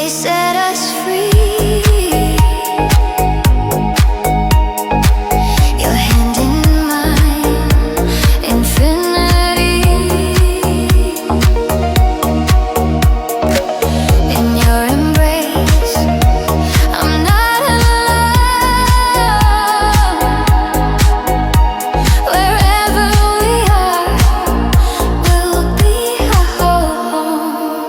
They set us free. Your hand in mine, infinity. In your embrace, I'm not alone. Wherever we are, we'll be home.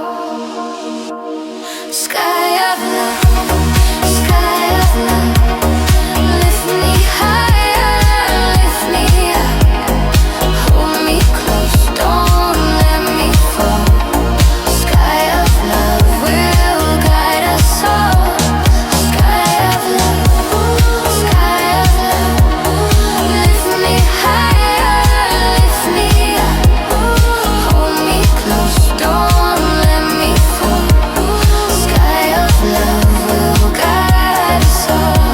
Sky of love, sky of love. Lift me higher, lift me up. Hold me close, don't let me fall. Sky of love will guide us all. Sky of love, sky of love. Lift me higher, lift me up. Hold me close, don't let me fall. Sky of love will guide us all.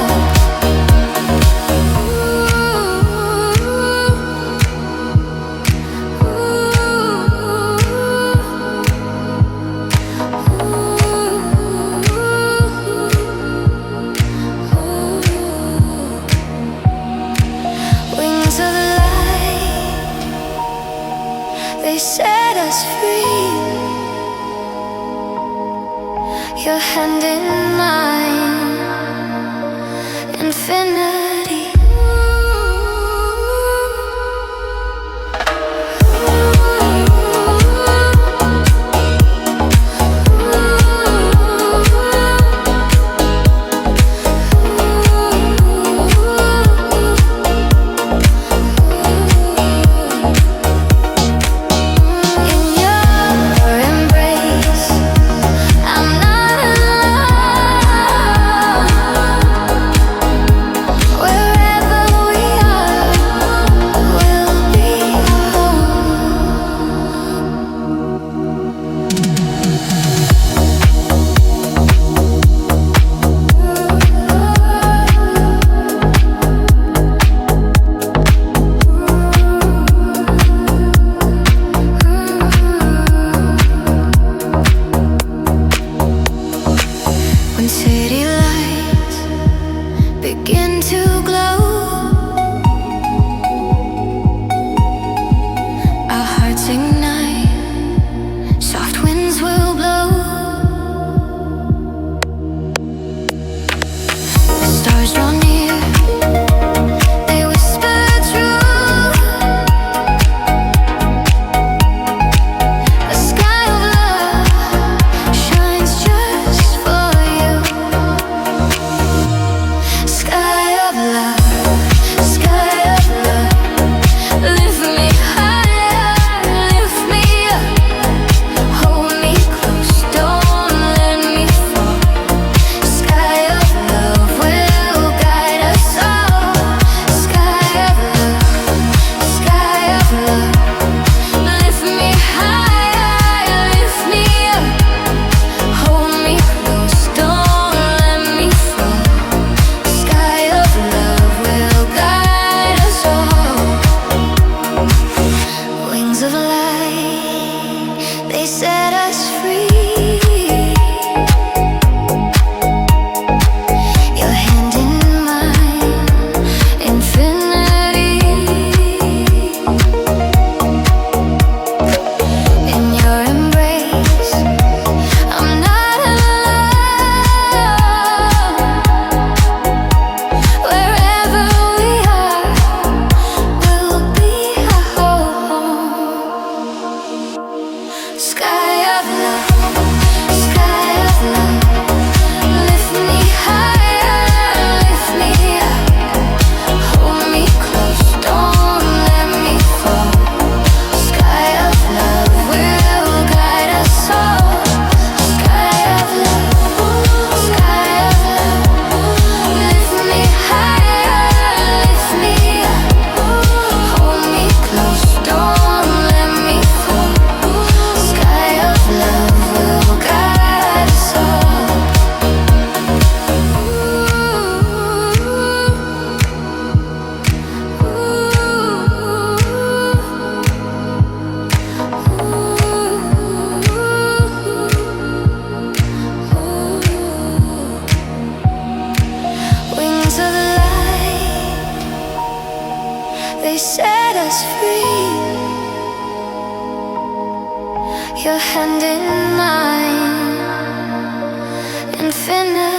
Wings of light, they set us free. Your hand in mine, infinity. In your embrace, I'm not alone. Wherever we are, we'll be when city lights begin to glow, our hearts ignite, soft winds will blow. The stars draw near, they whisper true. A sky of love shines just for you. infinite.